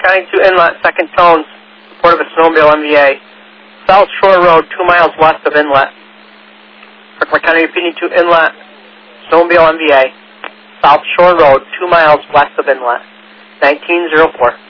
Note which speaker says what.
Speaker 1: County to Inlet, second tones, support of a snowmobile MVA. South Shore Road, 2 miles west of Inlet. Park County repeating to Inlet, snowmobile MVA. South Shore Road, 2 miles west of Inlet. 1904.